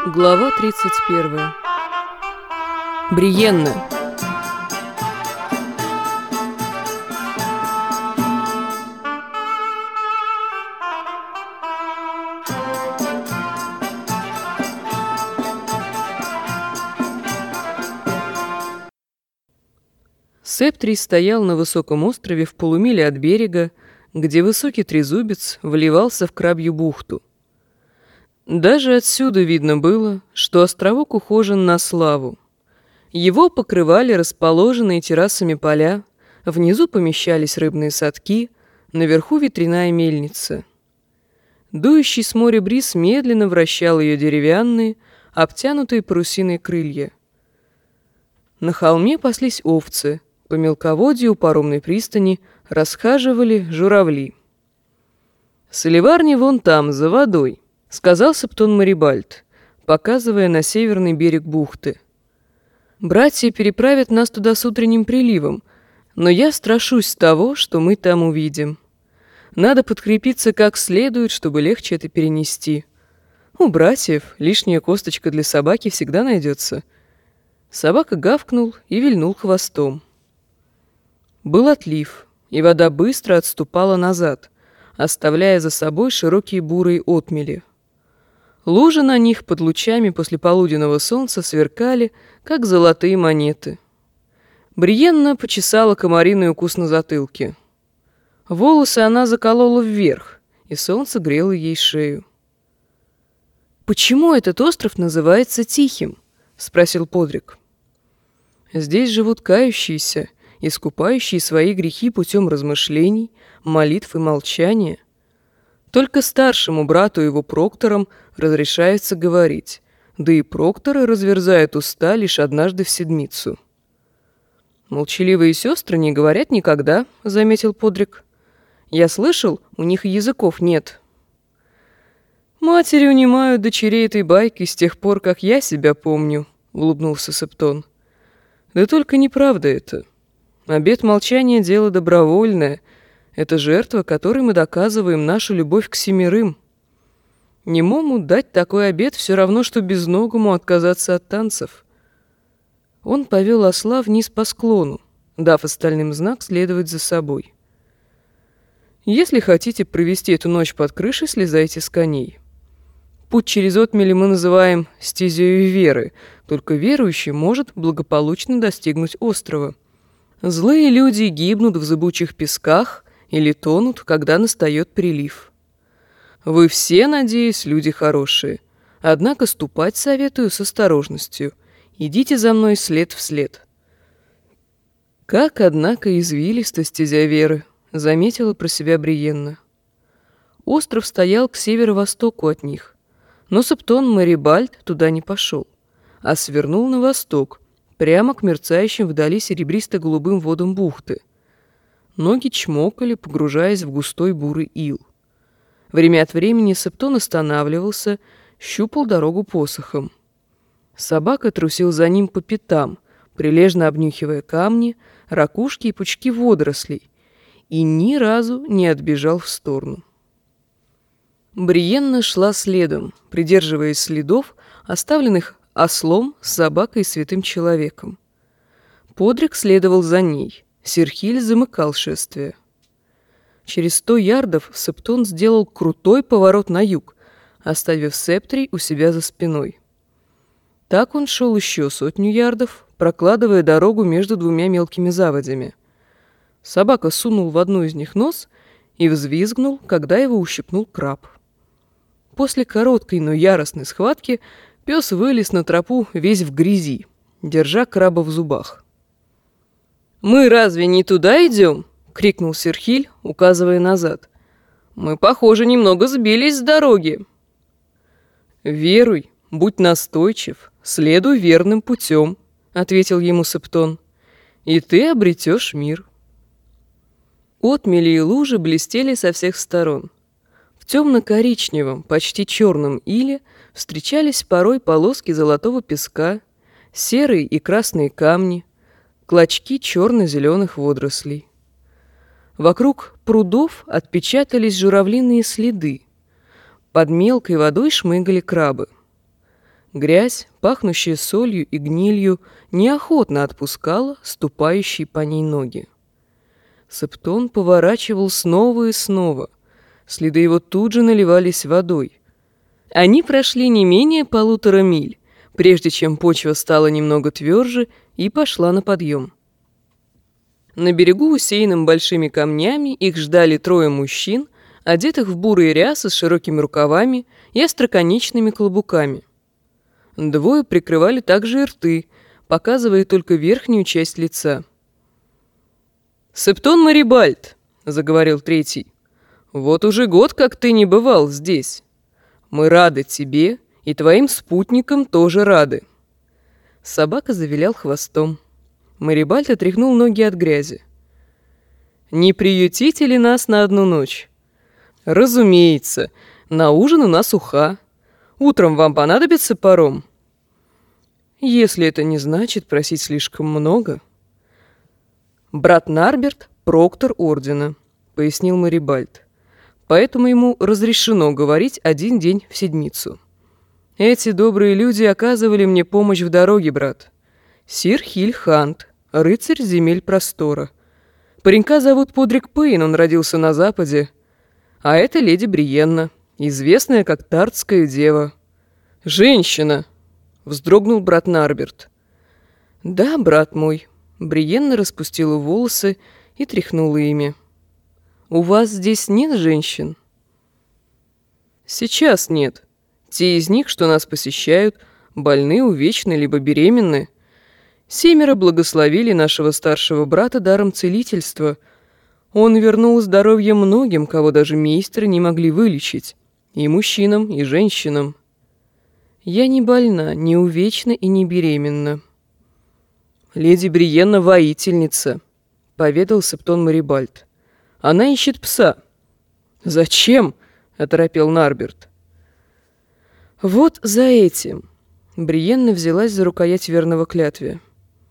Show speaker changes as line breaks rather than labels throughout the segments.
Глава 31. Бриенна. Септрий стоял на высоком острове в полумиле от берега, где высокий трезубец вливался в Крабью бухту. Даже отсюда видно было, что островок ухожен на славу. Его покрывали расположенные террасами поля, внизу помещались рыбные садки, наверху ветряная мельница. Дующий с моря бриз медленно вращал ее деревянные, обтянутые парусиной крылья. На холме паслись овцы, по мелководью у паромной пристани расхаживали журавли. «Соливарни вон там, за водой», — сказал Септон Марибальд, показывая на северный берег бухты. «Братья переправят нас туда с утренним приливом, но я страшусь того, что мы там увидим. Надо подкрепиться как следует, чтобы легче это перенести. У братьев лишняя косточка для собаки всегда найдется». Собака гавкнул и вильнул хвостом. Был отлив, и вода быстро отступала назад, оставляя за собой широкие бурые отмели. Лужи на них под лучами послеполуденного солнца сверкали, как золотые монеты. Бриенна почесала комариный укус на затылке. Волосы она заколола вверх, и солнце грело ей шею. «Почему этот остров называется Тихим?» — спросил Подрик. «Здесь живут кающиеся, искупающие свои грехи путем размышлений, молитв и молчания. Только старшему брату и его прокторам разрешается говорить, да и прокторы разверзают уста лишь однажды в седмицу». «Молчаливые сестры не говорят никогда», — заметил Подрик. «Я слышал, у них языков нет». «Матери унимают дочерей этой байки с тех пор, как я себя помню», — улыбнулся Септон. «Да только неправда это. Обет молчания — дело добровольное. Это жертва, которой мы доказываем нашу любовь к семерым. Немому дать такой обет все равно, что безногому отказаться от танцев». Он повел осла вниз по склону, дав остальным знак следовать за собой. «Если хотите провести эту ночь под крышей, слезайте с коней. Путь через отмели мы называем стезею веры, только верующий может благополучно достигнуть острова. Злые люди гибнут в зыбучих песках или тонут, когда настает прилив. Вы все, надеюсь, люди хорошие, однако ступать советую с осторожностью. Идите за мной след в след». «Как, однако, извилиста стезя веры», — заметила про себя Бриенна. Остров стоял к северо-востоку от них, но Септон Марибальд туда не пошел, а свернул на восток, прямо к мерцающим вдали серебристо-голубым водам бухты. Ноги чмокали, погружаясь в густой бурый ил. Время от времени Септон останавливался, щупал дорогу посохом. Собака трусил за ним по пятам, прилежно обнюхивая камни, ракушки и пучки водорослей, и ни разу не отбежал в сторону. Бриенна шла следом, придерживаясь следов, оставленных ослом, собакой и святым человеком. Подрик следовал за ней, Серхиль замыкал шествие. Через 100 ярдов Септон сделал крутой поворот на юг, оставив Септрий у себя за спиной. Так он шел еще 100 ярдов, прокладывая дорогу между двумя мелкими заводями. Собака сунул в одну из них нос и взвизгнул, когда его ущипнул краб. После короткой, но яростной схватки пес вылез на тропу весь в грязи, держа краба в зубах. «Мы разве не туда идем?» — крикнул Серхиль, указывая назад. «Мы, похоже, немного сбились с дороги». «Веруй, будь настойчив, следуй верным путем», — ответил ему Септон, — «и ты обретешь мир». Отмели и лужи блестели со всех сторон. В темно-коричневом, почти черном иле встречались порой полоски золотого песка, серые и красные камни, клочки черно-зеленых водорослей. Вокруг прудов отпечатались журавлиные следы. Под мелкой водой шмыгали крабы. Грязь, пахнущая солью и гнилью, неохотно отпускала ступающие по ней ноги. Септон поворачивал снова и снова. Следы его тут же наливались водой. Они прошли не менее 1,5 миль, прежде чем почва стала немного тверже и пошла на подъем. На берегу, усеянном большими камнями, их ждали 3 мужчин, одетых в бурые рясы с широкими рукавами и остроконечными клобуками. 2 прикрывали также и рты, показывая только верхнюю часть лица. «Септон Марибальд», — заговорил 3, — «вот уже год, как ты не бывал здесь. Мы рады тебе, и твоим спутникам тоже рады». Собака завилял хвостом. Марибальд отряхнул ноги от грязи. «Не приютите ли нас на 1 ночь?» «Разумеется, на ужин у нас уха. Утром вам понадобится паром?» «Если это не значит просить слишком много». «Брат Нарберт — проктор ордена», — пояснил Марибальд. «Поэтому ему разрешено говорить 1 день в седмицу. Эти добрые люди оказывали мне помощь в дороге, брат. Сир Хиль Хант, рыцарь земель простора. Паренька зовут Подрик Пейн, он родился на Западе. А это леди Бриенна, известная как Тартская дева. Женщина!» — вздрогнул брат Нарберт. «Да, брат мой». Бриенна распустила волосы и тряхнула ими. «У вас здесь нет женщин?» «Сейчас нет. Те из них, что нас посещают, больны, увечны, либо беременны. 7 благословили нашего старшего брата даром целительства. Он вернул здоровье многим, кого даже мейстеры не могли вылечить, и мужчинам, и женщинам. Я не больна, не увечна и не беременна». «Леди Бриенна — воительница», — поведал Септон Марибальд. «Она ищет пса». «Зачем?» — оторопел Нарберт. «Вот за этим». Бриенна взялась за рукоять верного клятве.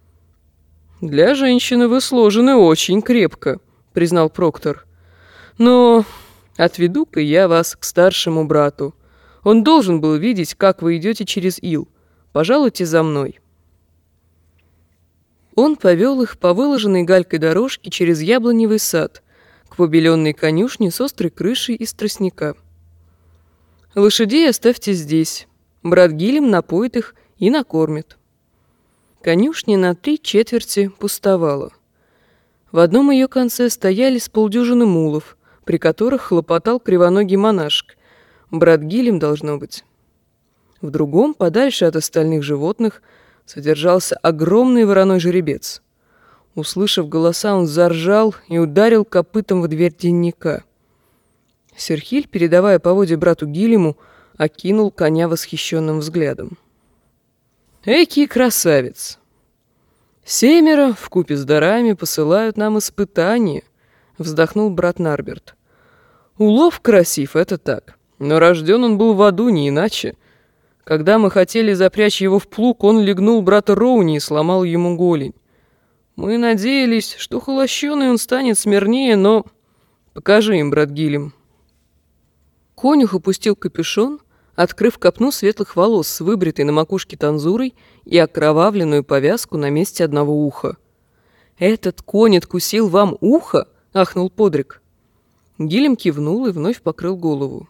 «Для женщины вы сложены очень крепко», — признал проктор. «Но отведу-ка я вас к старшему брату. Он должен был видеть, как вы идете через ил. Пожалуйте за мной». Он повел их по выложенной галькой дорожке через яблоневый сад к побеленной конюшне с острой крышей из тростника. «Лошадей оставьте здесь. Брат Гилем напоит их и накормит». Конюшня на 3/4 пустовала. В одном ее конце стояли с полдюжины мулов, при которых хлопотал кривоногий монашек. Брат Гилем, должно быть. В другом, подальше от остальных животных, содержался огромный вороной жеребец. Услышав голоса, он заржал и ударил копытом в дверь денника. Серхиль, передавая поводья брату Гилему, окинул коня восхищенным взглядом. «Экий красавец! 7 вкупе с дарами посылают нам испытания», — вздохнул брат Нарберт. «Улов красив, это так, но рожден он был в аду, не иначе. Когда мы хотели запрячь его в плуг, он легнул брата Роуни и сломал ему голень. Мы надеялись, что холощеный он станет смирнее, но... Покажи им, брат Гилем». Конюх опустил капюшон, открыв копну светлых волос с выбритой на макушке танзурой и окровавленную повязку на месте одного уха. «Этот конь откусил вам ухо?» — ахнул Подрик. Гилем кивнул и вновь покрыл голову.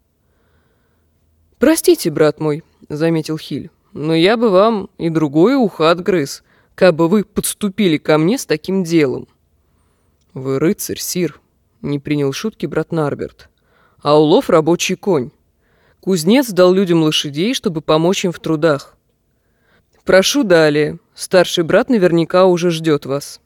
«Простите, брат мой», — заметил Хиль, — «но я бы вам и другое ухо отгрыз, кабы вы подступили ко мне с таким делом». «Вы рыцарь, сир», — не принял шутки брат Нарберт. «А улов — рабочий конь. Кузнец дал людям лошадей, чтобы помочь им в трудах. Прошу далее, старший брат наверняка уже ждет вас».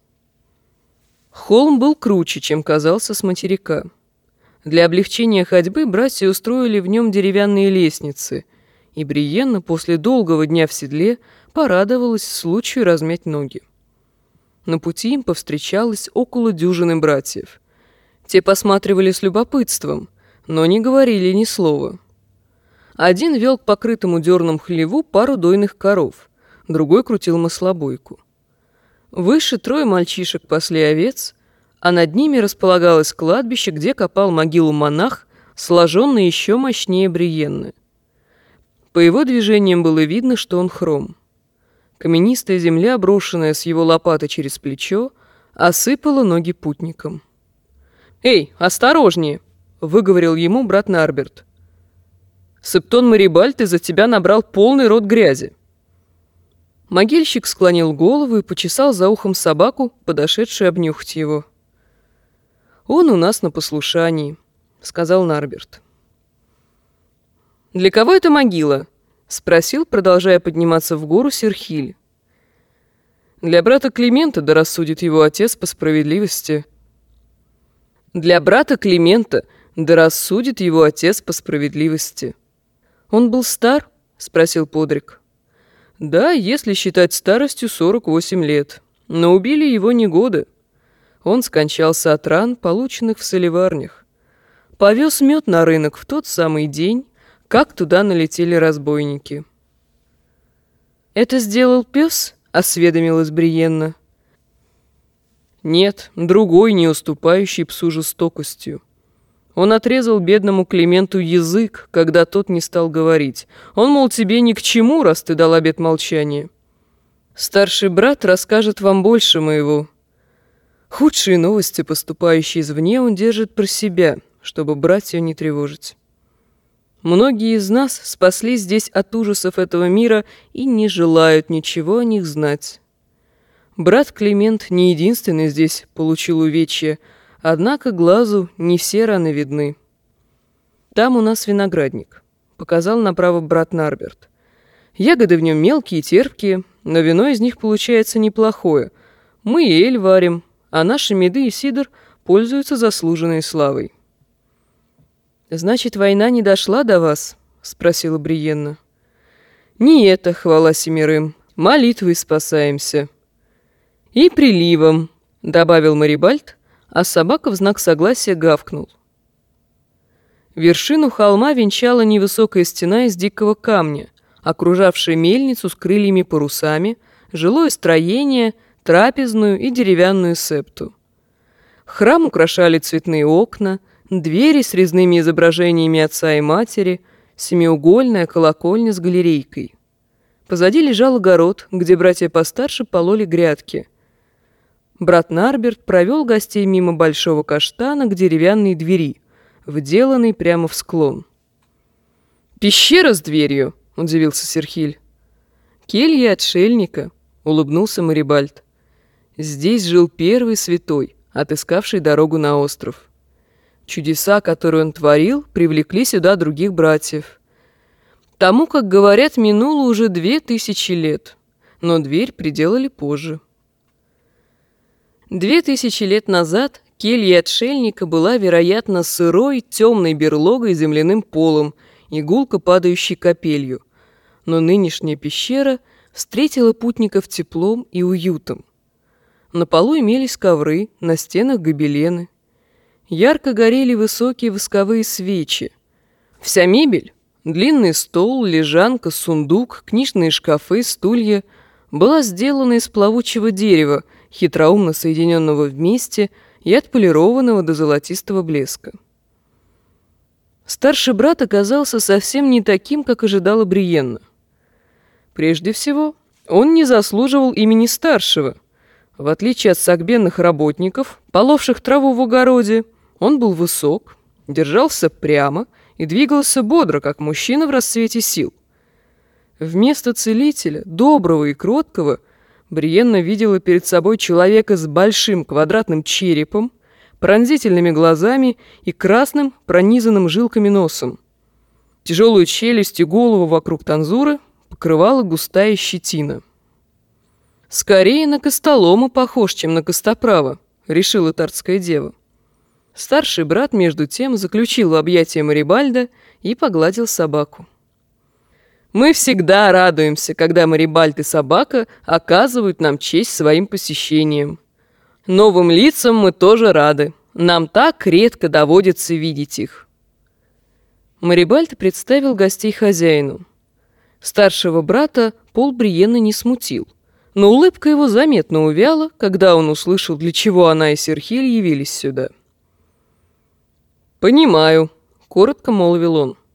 Холм был круче, чем казался с материка. Для облегчения ходьбы братья устроили в нем деревянные лестницы, и Бриенна после долгого дня в седле порадовалась случаю размять ноги. На пути им повстречалось около дюжины братьев. Те посматривали с любопытством, но не говорили ни слова. Один вел к покрытому дерном хлеву пару дойных коров, другой крутил маслобойку. Выше 3 мальчишек пасли овец, а над ними располагалось кладбище, где копал могилу монах, сложенный еще мощнее Бриенны. По его движениям было видно, что он хром. Каменистая земля, брошенная с его лопаты через плечо, осыпала ноги путникам. «Эй, осторожнее!» — выговорил ему брат Нарберт. «Септон Марибальд из-за тебя набрал полный рот грязи». Могильщик склонил голову и почесал за ухом собаку, подошедшую обнюхать его. «Он у нас на послушании», — сказал Нарберт. «Для кого это могила?» — спросил, продолжая подниматься в гору Серхиль. «Для брата Климента, да рассудит его отец по справедливости». «Для брата Климента, да рассудит его отец по справедливости». «Он был стар?» — спросил Подрик. «Да, если считать старостью 48 лет. Но убили его не годы. Он скончался от ран, полученных в солеварнях. Повез мед на рынок в тот самый день, как туда налетели разбойники». «Это сделал пес?» — осведомилась Бриенна. «Нет, другой, не уступающий псу жестокостью. Он отрезал бедному Клименту язык, когда тот не стал говорить. Он, мол, тебе ни к чему, раз ты дал обет молчания. Старший брат расскажет вам больше моего. Худшие новости, поступающие извне, он держит про себя, чтобы братья не тревожить. Многие из нас спаслись здесь от ужасов этого мира и не желают ничего о них знать. Брат Климент не единственный здесь получил увечья, однако глазу не все раны видны. Там у нас виноградник», — показал направо брат Нарберт. «Ягоды в нем мелкие и терпкие, но вино из них получается неплохое. Мы и эль варим, а наши меды и сидр пользуются заслуженной славой». «Значит, война не дошла до вас?» — спросила Бриенна. «Не это, хвала семерым, молитвой спасаемся». «И приливом», — добавил Марибальд, а собака в знак согласия гавкнул. Вершину холма венчала невысокая стена из дикого камня, окружавшая мельницу с крыльями-парусами, жилое строение, трапезную и деревянную септу. Храм украшали цветные окна, двери с резными изображениями отца и матери, семиугольная колокольня с галерейкой. Позади лежал огород, где братья постарше пололи грядки. Брат Нарберт провел гостей мимо большого каштана к деревянной двери, вделанной прямо в склон. «Пещера с дверью!» — удивился Серхиль. «Келья отшельника!» — улыбнулся Марибальд. «Здесь жил первый святой, отыскавший дорогу на остров. Чудеса, которые он творил, привлекли сюда других братьев. Тому, как говорят, минуло уже 2000 лет, но дверь приделали позже». 2000 лет назад келья отшельника была, вероятно, сырой, темной берлогой с земляным полом и гулко падающей капелью, но нынешняя пещера встретила путников теплом и уютом. На полу имелись ковры, на стенах гобелены. Ярко горели высокие восковые свечи. Вся мебель — длинный стол, лежанка, сундук, книжные шкафы, стулья — была сделана из плавучего дерева, хитроумно соединенного вместе и отполированного до золотистого блеска. Старший брат оказался совсем не таким, как ожидала Бриенна. Прежде всего, он не заслуживал имени старшего. В отличие от согбенных работников, половших траву в огороде, он был высок, держался прямо и двигался бодро, как мужчина в расцвете сил. Вместо целителя, доброго и кроткого, Бриенна видела перед собой человека с большим квадратным черепом, пронзительными глазами и красным, пронизанным жилками носом. Тяжелую челюсть и голову вокруг танзуры покрывала густая щетина. «Скорее на Костолома похож, чем на Костоправа», — решила тартская дева. Старший брат, между тем, заключил в объятия Марибальда и погладил собаку. «Мы всегда радуемся, когда Марибальд и собака оказывают нам честь своим посещением. Новым лицам мы тоже рады. Нам так редко доводится видеть их». Марибальд представил гостей хозяину. Старшего брата Пол Бриенны не смутил, но улыбка его заметно увяла, когда он услышал, для чего она и Серхиль явились сюда. «Понимаю», — коротко молвил он.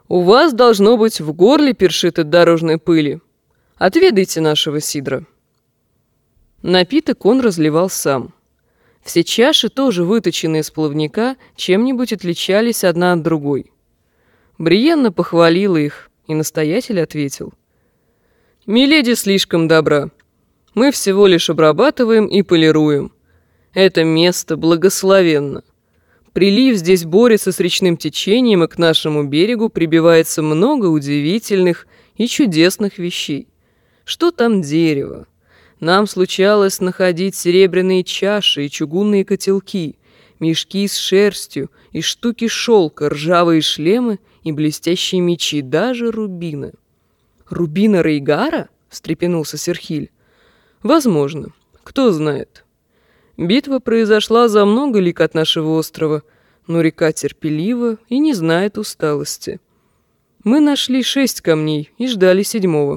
У вас, должно быть, в горле першит от дорожной пыли. Отведайте нашего сидра». Напиток он разливал сам. Все чаши, тоже выточенные из плавника, чем-нибудь отличались одна от другой. Бриенна похвалила их, и настоятель ответил: «Миледи слишком добра. Мы всего лишь обрабатываем и полируем. Это место благословенно. Прилив здесь борется с речным течением, и к нашему берегу прибивается много удивительных и чудесных вещей. Что там дерево? Нам случалось находить серебряные чаши и чугунные котелки, мешки с шерстью и штуки шелка, ржавые шлемы и блестящие мечи, даже рубины». «Рубина Рейгара?» — встрепенулся Серхиль. «Возможно. Кто знает. Битва произошла за много лиг от нашего острова, но река терпелива и не знает усталости. Мы нашли 6 камней и ждали 7-го.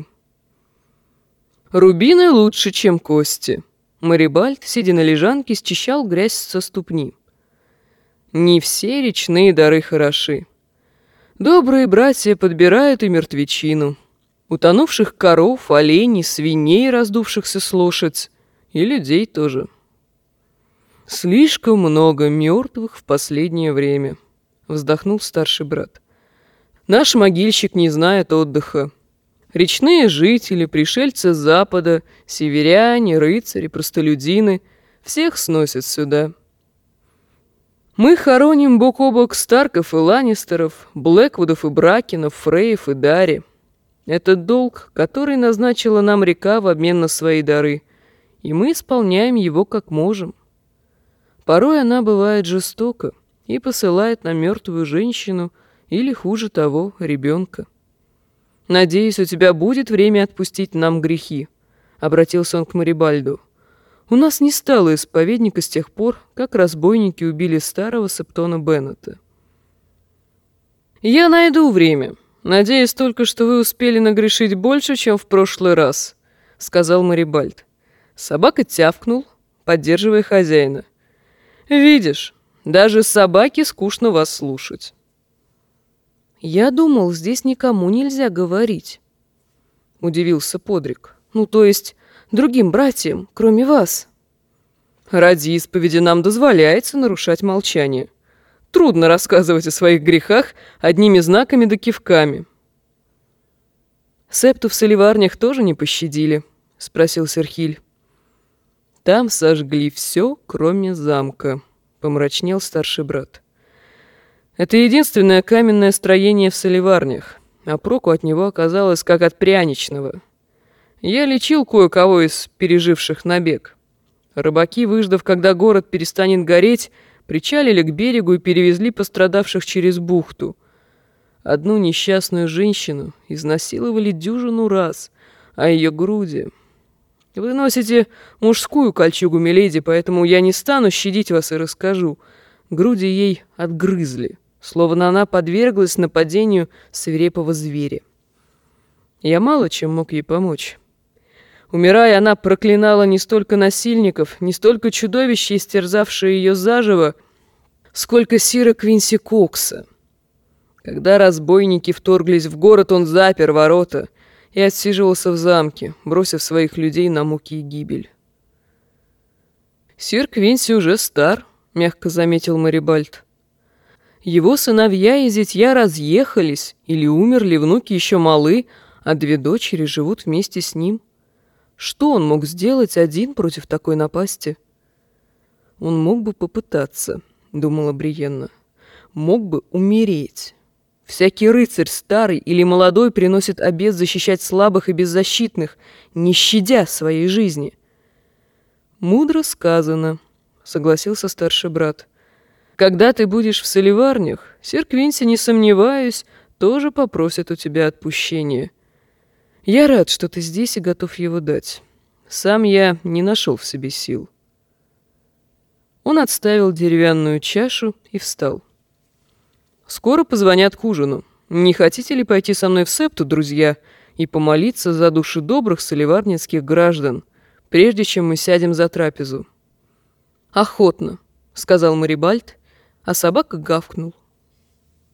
Рубины лучше, чем кости». Марибальд, сидя на лежанке, счищал грязь со ступни. «Не все речные дары хороши. Добрые братья подбирают и мертвечину. Утонувших коров, оленей, свиней, раздувшихся с лошадь, и людей тоже. Слишком много мертвых в последнее время», — вздохнул старший брат. «Наш могильщик не знает отдыха. Речные жители, пришельцы с запада, северяне, рыцари, простолюдины — всех сносят сюда. Мы хороним бок о бок Старков и Ланнистеров, Блэквудов и Бракенов, Фреев и Дарри. Это долг, который назначила нам река в обмен на свои дары, и мы исполняем его как можем. Порой она бывает жестока и посылает на мертвую женщину или, хуже того, ребенка. Надеюсь, у тебя будет время отпустить нам грехи», — обратился он к Марибальду. «У нас не стало исповедника с тех пор, как разбойники убили старого Септона Беннета». «Я найду время. Надеюсь только, что вы успели нагрешить больше, чем в прошлый раз», — сказал Марибальд. Собака тявкнул, поддерживая хозяина. «Видишь, даже собаке скучно вас слушать». «Я думал, здесь никому нельзя говорить», — удивился Подрик. «Ну, то есть другим братьям, кроме вас». «Ради исповеди нам дозволяется нарушать молчание. Трудно рассказывать о своих грехах одними знаками да кивками». «Септу в соливарнях тоже не пощадили?» — спросил Серхиль. «Там сожгли все, кроме замка», — помрачнел старший брат. «Это единственное каменное строение в соливарнях, а проку от него оказалось как от пряничного. Я лечил кое-кого из переживших набег. Рыбаки, выждав, когда город перестанет гореть, причалили к берегу и перевезли пострадавших через бухту. Одну несчастную женщину изнасиловали дюжину раз, а ее груди... Вы носите мужскую кольчугу, миледи, поэтому я не стану щадить вас и расскажу. Груди ей отгрызли, словно она подверглась нападению свирепого зверя. Я мало чем мог ей помочь. Умирая, она проклинала не столько насильников, не столько чудовищ, истерзавшие ее заживо, сколько сира Квинси Кокса. Когда разбойники вторглись в город, он запер ворота и отсиживался в замке, бросив своих людей на муки и гибель. «Сир Квинси уже стар», — мягко заметил Марибальд. «Его сыновья и зятья разъехались или умерли, внуки еще малы, а 2 дочери живут вместе с ним. Что он мог сделать один против такой напасти?» «Он мог бы попытаться», — думала Бриенна. «Мог бы умереть. Всякий рыцарь, старый или молодой, приносит обет защищать слабых и беззащитных, не щадя своей жизни». «Мудро сказано», — согласился старший брат. «Когда ты будешь в соливарнях, сир Квинси, не сомневаюсь, тоже попросит у тебя отпущения. Я рад, что ты здесь и готов его дать. Сам я не нашел в себе сил». Он отставил деревянную чашу и встал. «Скоро позвонят к ужину. Не хотите ли пойти со мной в септу, друзья, и помолиться за души добрых соливарницких граждан, прежде чем мы сядем за трапезу?» «Охотно», — сказал Марибальд, а собака гавкнул.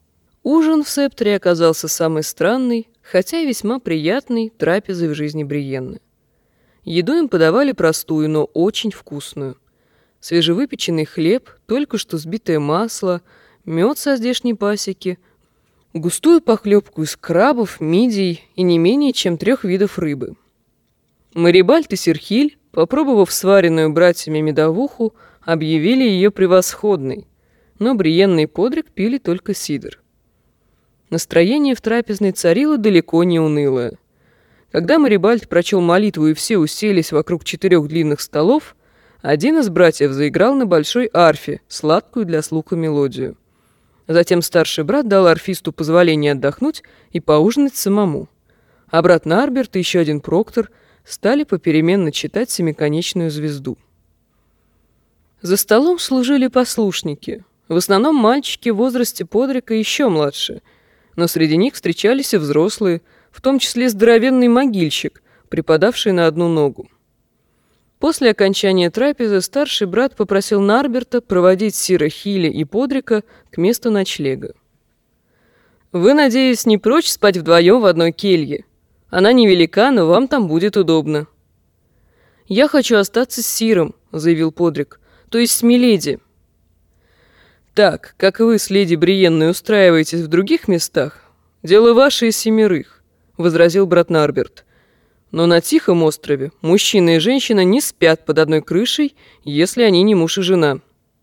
Ужин в Септере оказался самой странной, хотя и весьма приятной трапезой в жизни Бриенны. Еду им подавали простую, но очень вкусную. Свежевыпеченный хлеб, только что сбитое масло, мед со здешней пасеки, густую похлебку из крабов, мидий и не менее чем 3 видов рыбы. Марибальд и Серхиль, попробовав сваренную братьями медовуху, объявили ее превосходной, но Бриенна и Подрик пили только сидр. Настроение в трапезной царило далеко не унылое. Когда Марибальд прочел молитву и все уселись вокруг 4 длинных столов, один из братьев заиграл на большой арфе, сладкую для слуха мелодию. Затем старший брат дал арфисту позволение отдохнуть и поужинать самому. А брат Нарберт и еще один проктор стали попеременно читать семиконечную звезду. За столом служили послушники, в основном мальчики в возрасте Подрика еще младше, но среди них встречались и взрослые, в том числе здоровенный могильщик, припадавший на одну ногу. После окончания трапезы старший брат попросил Нарберта проводить сира Хиля и Подрика к месту ночлега. «Вы, надеюсь, не прочь спать вдвоем в одной келье? Она невелика, но вам там будет удобно». «Я хочу остаться с сиром», — заявил Подрик, — «то есть с миледи». «Так, как вы с леди Бриенной устраиваетесь в других местах, дело ваше и 7, — возразил брат Нарберт. «Но на Тихом острове мужчина и женщина не спят под одной крышей, если они не муж и жена».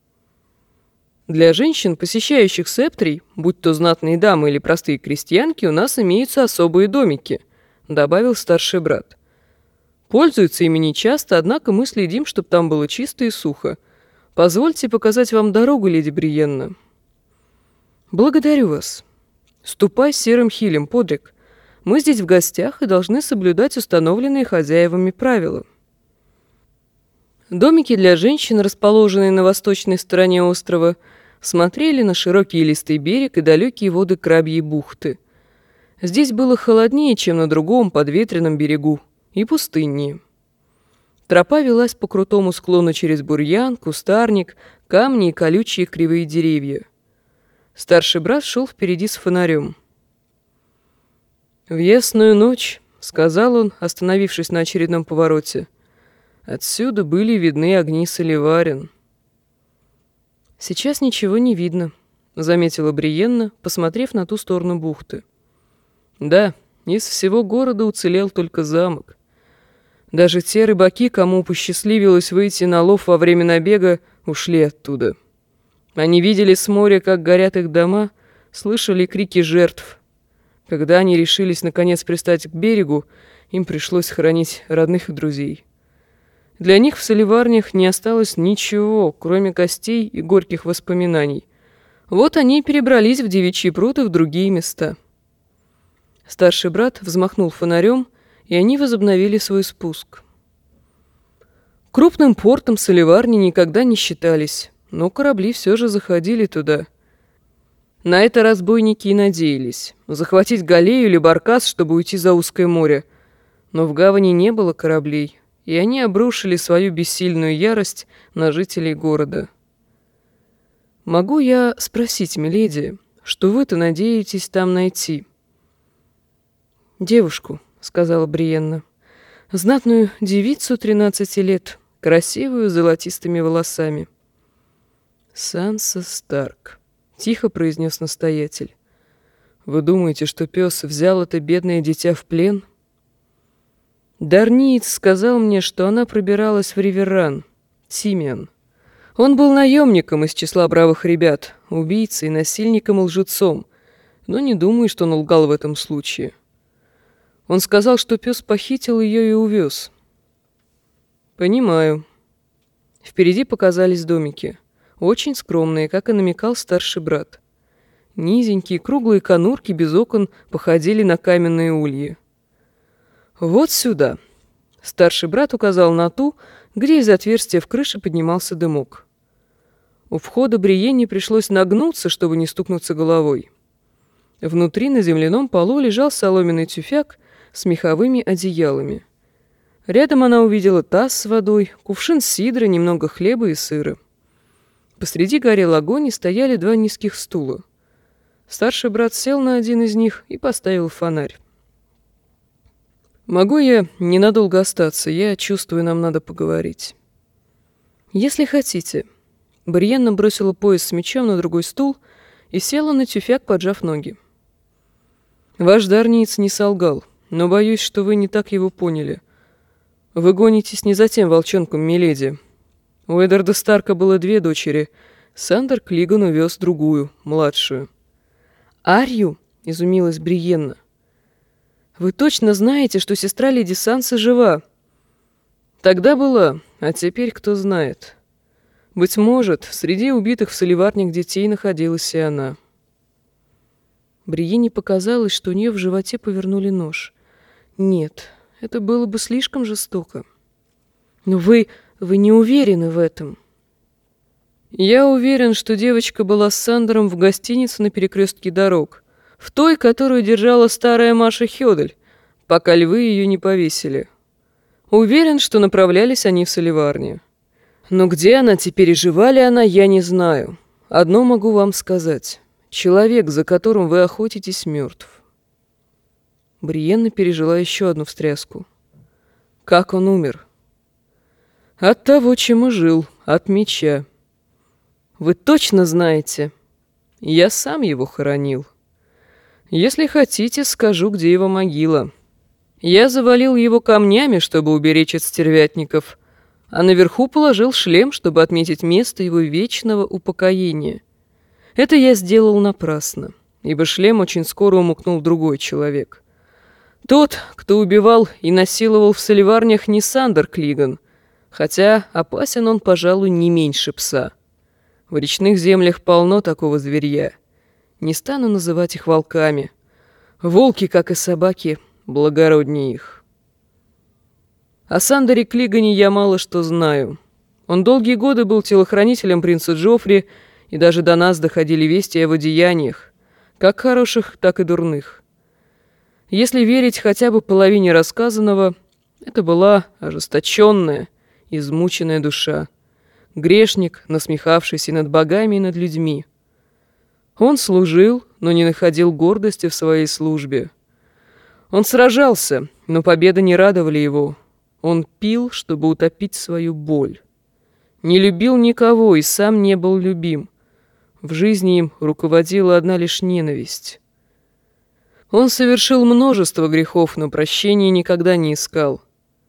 «Для женщин, посещающих Септрий, будь то знатные дамы или простые крестьянки, у нас имеются особые домики», — добавил старший брат. «Пользуются ими нечасто, однако мы следим, чтобы там было чисто и сухо. Позвольте показать вам дорогу, леди Бриенна». «Благодарю вас. Ступай с серым Хилем, Подрик. Мы здесь в гостях и должны соблюдать установленные хозяевами правила». Домики для женщин, расположенные на восточной стороне острова, смотрели на широкий листый берег и далекие воды Крабьей бухты. Здесь было холоднее, чем на другом подветренном берегу, и пустыннее. Тропа велась по крутому склону через бурьян, кустарник, камни и колючие кривые деревья. Старший брат шел впереди с фонарем. «В ясную ночь, — сказал он, остановившись на очередном повороте, — отсюда были видны огни Соливарен». «Сейчас ничего не видно», — заметила Бриенна, посмотрев на ту сторону бухты. «Да, из всего города уцелел только замок. Даже те рыбаки, кому посчастливилось выйти на лов во время набега, ушли оттуда. Они видели с моря, как горят их дома, слышали крики жертв. Когда они решились наконец пристать к берегу, им пришлось хоронить родных и друзей. Для них в Соливарнях не осталось ничего, кроме костей и горьких воспоминаний. Вот они и перебрались в Девичий пруд и в другие места». Старший брат взмахнул фонарем, и они возобновили свой спуск. Крупным портом Соливарни никогда не считались, но корабли все же заходили туда. На это разбойники и надеялись — захватить галею или баркас, чтобы уйти за узкое море. Но в гавани не было кораблей, и они обрушили свою бессильную ярость на жителей города. «Могу я спросить, миледи, что вы-то надеетесь там найти?» «Девушку», — сказала Бриенна. «Знатную девицу 13 лет, красивую, с золотистыми волосами». «Санса Старк», — тихо произнес настоятель. «Вы думаете, что пес взял это бедное дитя в плен?» «Дарниец сказал мне, что она пробиралась в Риверран, Тимиан. Он был наемником из числа бравых ребят, убийцей, насильником и лжецом, но не думаю, что он лгал в этом случае. Он сказал, что пес похитил ее и увез». «Понимаю». Впереди показались домики, очень скромные, как и намекал старший брат. Низенькие круглые конурки без окон походили на каменные ульи. «Вот сюда». Старший брат указал на ту, где из отверстия в крыше поднимался дымок. У входа Бриенне пришлось нагнуться, чтобы не стукнуться головой. Внутри на земляном полу лежал соломенный тюфяк с меховыми одеялами. Рядом она увидела таз с водой, кувшин сидра, немного хлеба и сыра. Посреди горел огонь, и стояли 2 низких стула. Старший брат сел на один из них и поставил фонарь. «Могу я ненадолго остаться? Я чувствую, нам надо поговорить». «Если хотите». Бриенна бросила пояс с мечом на другой стул и села на тюфяк, поджав ноги. «Ваш дарниец не солгал, но боюсь, что вы не так его поняли. Вы гонитесь не за тем волчонком, миледи. У Эддарда Старка было 2 дочери. Сандер Клиган увез другую, младшую». «Арью?» — изумилась Бриенна. «Вы точно знаете, что сестра леди Сансы жива?» «Тогда была, а теперь кто знает. Быть может, среди убитых в соливарнях детей находилась и она». Бриенне показалось, что у нее в животе повернули нож. Нет, это было бы слишком жестоко. «Но вы не уверены в этом?» «Я уверен, что девочка была с Сандером в гостинице на перекрестке дорог, в той, которую держала старая Маша Хёдель, пока львы ее не повесили. Уверен, что направлялись они в соливарню. Но где она теперь и жива ли она, я не знаю. Одно могу вам сказать. Человек, за которым вы охотитесь, мертв». Бриенна пережила еще одну встряску. «Как он умер?» «От того, чем и жил, от меча». «Вы точно знаете?» «Я сам его хоронил. Если хотите, скажу, где его могила. Я завалил его камнями, чтобы уберечь от стервятников, а наверху положил шлем, чтобы отметить место его вечного упокоения. Это я сделал напрасно, ибо шлем очень скоро умыкнул другой человек. Тот, кто убивал и насиловал в соливарнях, не Сандер Клиган, хотя опасен он, пожалуй, не меньше пса. В речных землях полно такого зверья. Не стану называть их волками. Волки, как и собаки, благороднее их. О Сандере Клигане я мало что знаю. Он долгие годы был телохранителем принца Джоффри, и даже до нас доходили вести о его деяниях, как хороших, так и дурных. Если верить хотя бы половине рассказанного, это была ожесточенная, измученная душа. Грешник, насмехавшийся над богами и над людьми. Он служил, но не находил гордости в своей службе. Он сражался, но победы не радовали его. Он пил, чтобы утопить свою боль. Не любил никого и сам не был любим. В жизни им руководила одна лишь ненависть. Он совершил множество грехов, но прощения никогда не искал.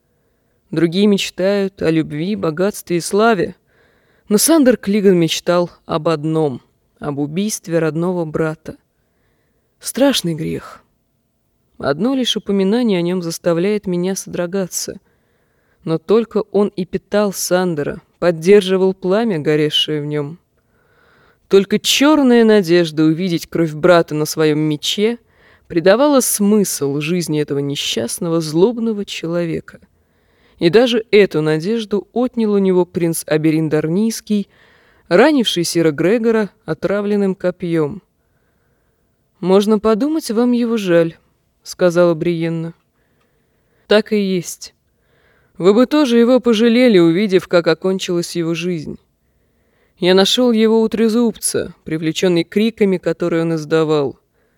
Другие мечтают о любви, богатстве и славе, но Сандер Клиган мечтал об одном — об убийстве родного брата. Страшный грех. Одно лишь упоминание о нем заставляет меня содрогаться. Но только он и питал Сандера, поддерживал пламя, горевшее в нем. Только черная надежда увидеть кровь брата на своем мече придавала смысл жизни этого несчастного, злобного человека. И даже эту надежду отнял у него принц Аберин Дарнийский, ранивший сира Грегора отравленным копьем. «Можно подумать, вам его жаль», — сказала Бриенна. «Так и есть. Вы бы тоже его пожалели, увидев, как окончилась его жизнь. Я нашел его у трезубца, привлеченный криками, которые он издавал.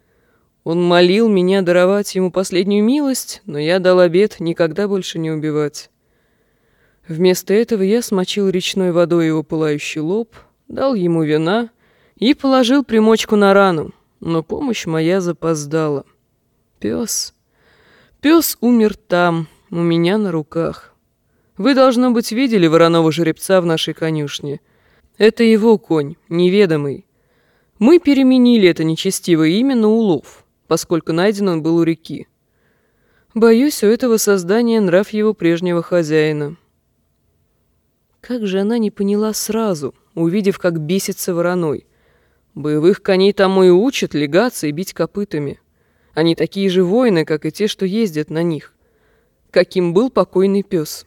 Он молил меня даровать ему последнюю милость, но я дал обет никогда больше не убивать. Вместо этого я смочил речной водой его пылающий лоб, дал ему вина и положил примочку на рану, но помощь моя запоздала. Пес умер там, у меня на руках. Вы, должно быть, видели вороного жеребца в нашей конюшне. Это его конь, неведомый. Мы переменили это нечестивое имя на улов, поскольку найден он был у реки. Боюсь, у этого создания нрав его прежнего хозяина». Как же она не поняла сразу, увидев, как бесится вороной. Боевых коней тому и учат лягаться и бить копытами. Они такие же воины, как и те, что ездят на них. Каким был покойный пес.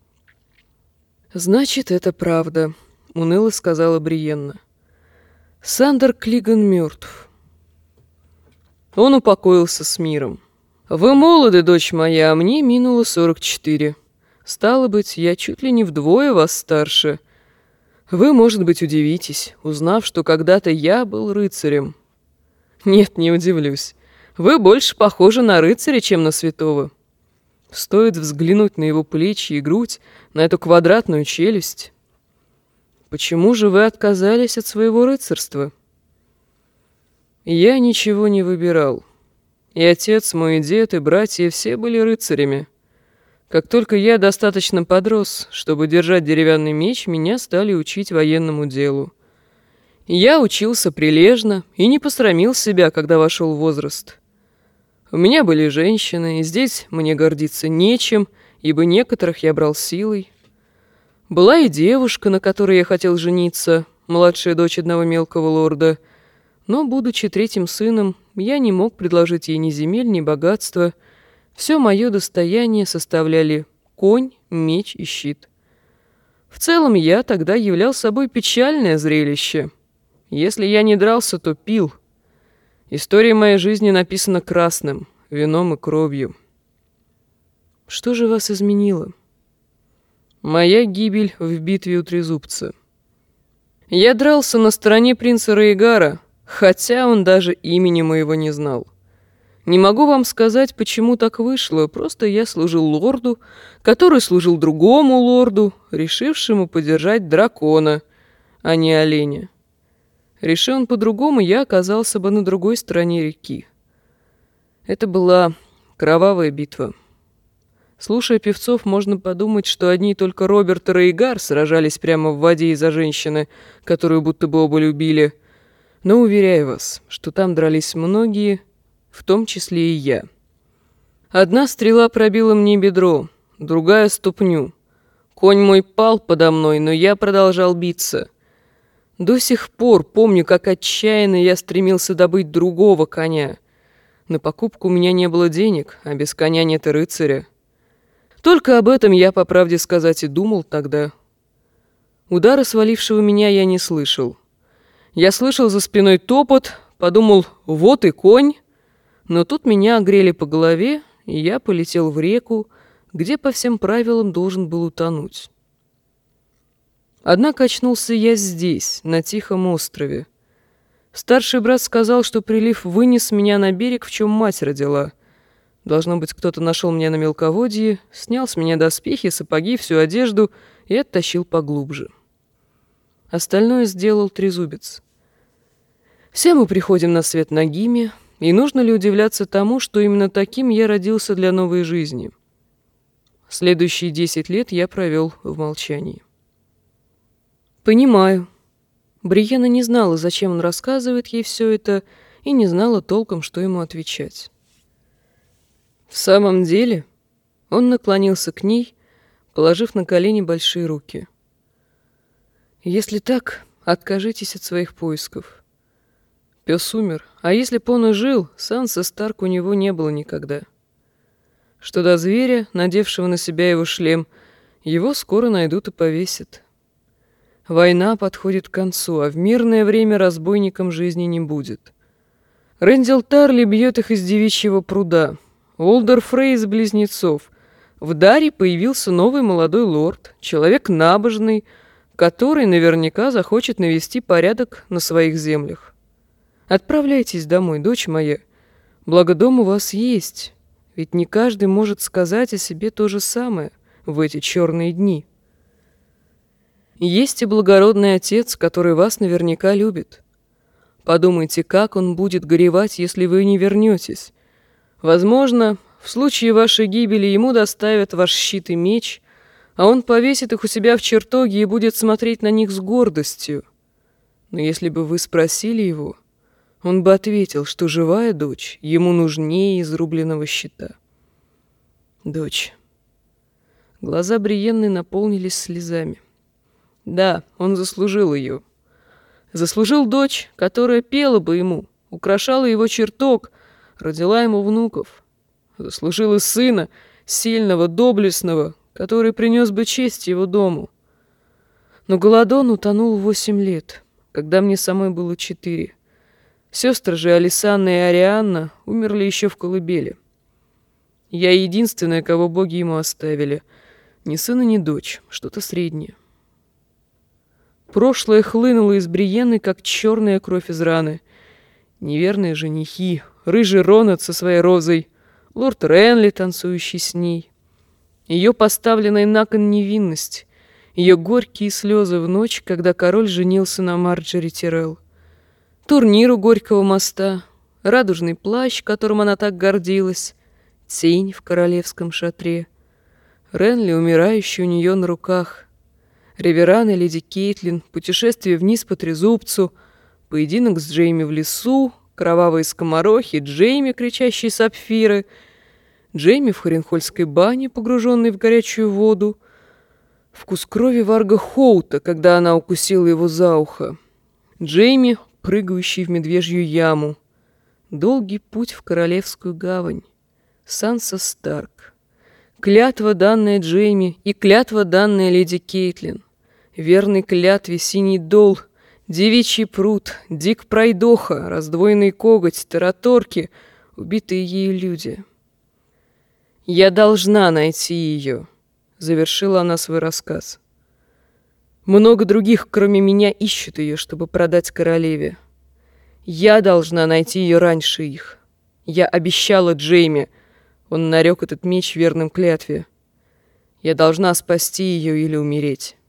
«Значит, это правда», — уныло сказала Бриенна. «Сандер Клиган мертв. Он упокоился с миром. Вы молоды, дочь моя, а мне минуло 44. Стало быть, я чуть ли не вдвое вас старше. Вы, может быть, удивитесь, узнав, что когда-то я был рыцарем. Нет, не удивлюсь. Вы больше похожи на рыцаря, чем на святого. Стоит взглянуть на его плечи и грудь, на эту квадратную челюсть. Почему же вы отказались от своего рыцарства? Я ничего не выбирал. И отец мой, и дед, и братья все были рыцарями. Как только я достаточно подрос, чтобы держать деревянный меч, меня стали учить военному делу. Я учился прилежно и не посрамил себя, когда вошел в возраст. У меня были женщины, и здесь мне гордиться нечем, ибо некоторых я брал силой. Была и девушка, на которой я хотел жениться, младшая дочь одного мелкого лорда, но, будучи третьим сыном, я не мог предложить ей ни земель, ни богатства. Все мое достояние составляли конь, меч и щит. В целом я тогда являл собой печальное зрелище. Если я не дрался, то пил. История моей жизни написана красным, вином и кровью. Что же вас изменило? Моя гибель в битве у Трезубца. Я дрался на стороне принца Рейгара, хотя он даже имени моего не знал. Не могу вам сказать, почему так вышло, просто я служил лорду, который служил другому лорду, решившему подержать дракона, а не оленя. Реши он по-другому, я оказался бы на другой стороне реки. Это была кровавая битва. Слушая певцов, можно подумать, что одни только Роберт и Рейгар сражались прямо в воде из-за женщины, которую будто бы оба любили. Но уверяю вас, что там дрались многие, в том числе и я. Одна стрела пробила мне бедро, другая — ступню. Конь мой пал подо мной, но я продолжал биться. До сих пор помню, как отчаянно я стремился добыть другого коня. На покупку у меня не было денег, а без коня нет и рыцаря. Только об этом я, по правде сказать, и думал тогда. Удара, свалившего меня, я не слышал. Я слышал за спиной топот, подумал, вот и конь. Но тут меня огрели по голове, и я полетел в реку, где по всем правилам должен был утонуть. Однако очнулся я здесь, на тихом острове. Старший брат сказал, что прилив вынес меня на берег, в чем мать родила. Должно быть, кто-то нашел меня на мелководье, снял с меня доспехи, сапоги, всю одежду и оттащил поглубже. Остальное сделал Трезубец. Все мы приходим на свет нагими, и нужно ли удивляться тому, что именно таким я родился для новой жизни? Следующие 10 лет я провел в молчании. Понимаю. Бриена не знала, зачем он рассказывает ей все это, и не знала толком, что ему отвечать. В самом деле, он наклонился к ней, положив на колени большие руки. Если так, откажитесь от своих поисков. Пес умер, а если б он и жил, Санса Старк у него не было никогда. Что до зверя, надевшего на себя его шлем, его скоро найдут и повесят. Война подходит к концу, а в мирное время разбойникам жизни не будет. Рэндил Тарли бьет их из девичьего пруда, Олдер Фрей из близнецов. В Даре появился новый молодой лорд, человек набожный, который наверняка захочет навести порядок на своих землях. Отправляйтесь домой, дочь моя, благо дом у вас есть, ведь не каждый может сказать о себе то же самое в эти черные дни. Есть и благородный отец, который вас наверняка любит. Подумайте, как он будет горевать, если вы не вернетесь. Возможно, в случае вашей гибели ему доставят ваш щит и меч, а он повесит их у себя в чертоге и будет смотреть на них с гордостью. Но если бы вы спросили его, он бы ответил, что живая дочь ему нужнее изрубленного щита. Дочь. Глаза Бриенны наполнились слезами. Да, он заслужил ее. Заслужил дочь, которая пела бы ему, украшала его чертог, родила ему внуков. Заслужил и сына, сильного, доблестного, который принес бы честь его дому. Но Голодон утонул в 8 лет, когда мне самой было 4. Сестры же Алисанна и Арианна умерли еще в колыбели. Я единственная, кого боги ему оставили. Ни сына, ни дочь, что-то среднее. Прошлое хлынуло из Бриенны, как черная кровь из раны. неверные женихи, рыжий Ронат со своей розой, лорд Ренли, танцующий с ней, ее поставленная на кон невинность, ее горькие слезы в ночь, когда король женился на Марджори Тирелл, турнир у Горького моста, радужный плащ, которым она так гордилась, тень в королевском шатре, Ренли, умирающий у нее на руках, Реверан и леди Кейтлин, путешествие вниз по Трезубцу, поединок с Джейми в лесу, кровавые скоморохи, Джейми, кричащий сапфиры, Джейми в Харенхольской бане, погруженный в горячую воду, вкус крови Варга Хоута, когда она укусила его за ухо, Джейми, прыгающий в медвежью яму, долгий путь в Королевскую гавань, Санса Старк, клятва, данная Джейми, и клятва, данная леди Кейтлин, верный клятве Синий Дол, Девичий пруд, Дик Пройдоха, раздвоенный коготь, тараторки, убитые ею люди. «Я должна найти ее», — завершила она свой рассказ. «Много других, кроме меня, ищут ее, чтобы продать королеве. Я должна найти ее раньше их. Я обещала Джейми, он нарек этот меч верным клятве. Я должна спасти ее или умереть».